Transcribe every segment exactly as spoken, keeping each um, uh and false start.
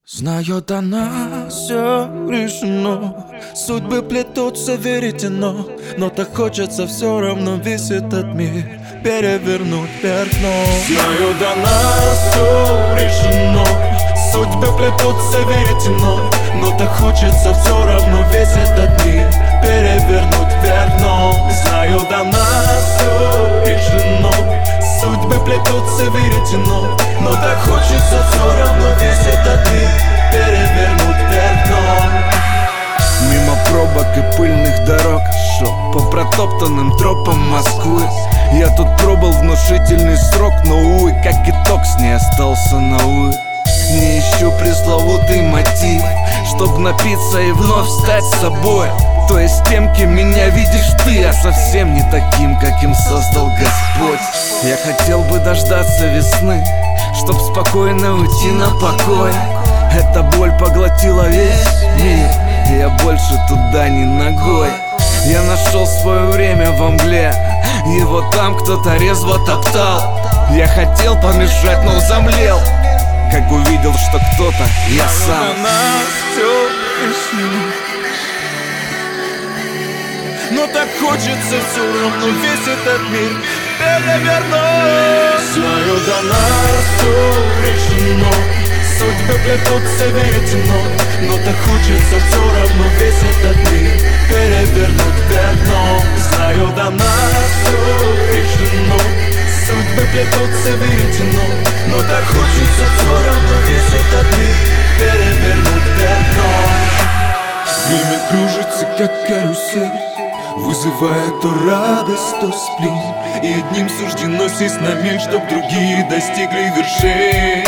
Знаю, до нас все решено, судьбы плетутся веретено, но так хочется все равно весь этот мир перевернуть вверх дном. Знаю, до нас все решено, судьбы плетутся веретено, но так хочется все равно весь этот мир перевернуть вверх дном. Знаю, до нас все решено, судьбы плетутся веретено, но так хочется все равно весь этот мир перевернуть вверх дном. Мимо пробок и пыльных дорог шел по протоптанным тропам Москвы. Я тут пробыл внушительный срок, но, увы, как итог, с ней остался на увы. Не ищу пресловутый мотив, чтоб напиться и вновь стать собой, то есть тем, кем меня видишь ты, а совсем не таким, каким создал Господь. Я хотел бы дождаться весны, чтоб спокойно уйти на покой. Эта боль поглотила весь мир, и я больше туда не ногой. Я нашел свое время во мгле, его там кто-то резво топтал. Я хотел помешать, но замлел, как увидел, что кто-то, я сам. На нас все решено, но так хочется все равно весь этот мир перевернуть. Знаю, до нас все решено, судьбы плетутся веретено, но так хочется все равно весь этот мир перевернуть вверх дном. Знаю, до нас все решено, судьбы плетутся веретено, но так хочется все равно весь этот мир перевернуть вверх дном. Время кружится, как карусель, вызывая то радость, то сплин, и одним суждено сесть на мель, чтоб другие достигли вершин.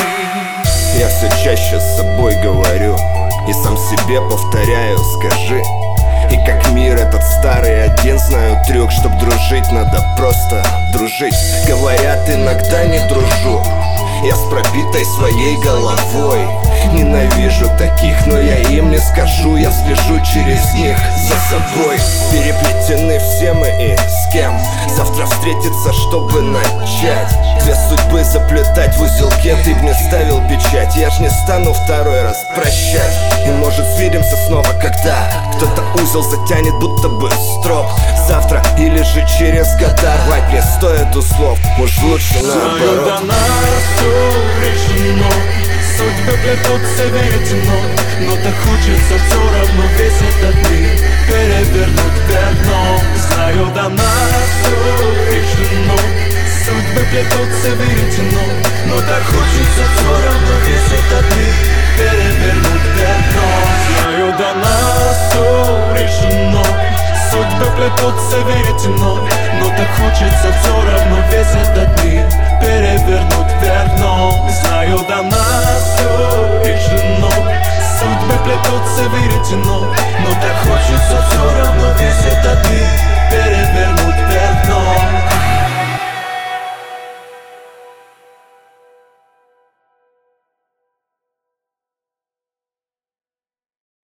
Я все чаще с собой говорю и сам себе повторяю: скажи. И как мир этот старый один, знаю трюк, чтоб дружить надо просто дружить. Говорят, иногда не дружу я с пробитой своей головой. Ненавижу таких, но я им не скажу, я слежу через них за собой. Переплетены все мы и с кем завтра встретиться, чтобы начать две судьбы заплетать в узелке. Ты б не ставил печать, я ж не стану второй раз прощать. И может свидимся снова, когда кто-то узел затянет, будто бы строп. Завтра или же через года рвать не стоит услов, может лучше наоборот. Знаю, до нас все решено, судьбы плетутся веретено, но так хочется все равно весь этот мир перевернуть вверх дном. Знаю, до нас все решено, судьбы плетутся веретено, но так хочется все равно весь этот мир перевернуть вверх дном. Знаю, до нас все решено, судьбы плетутся веретено, но так хочется все равно весь этот мир перевернуть вверх дном. Знаю, до нас все решено, судьбы плетутся веретено, но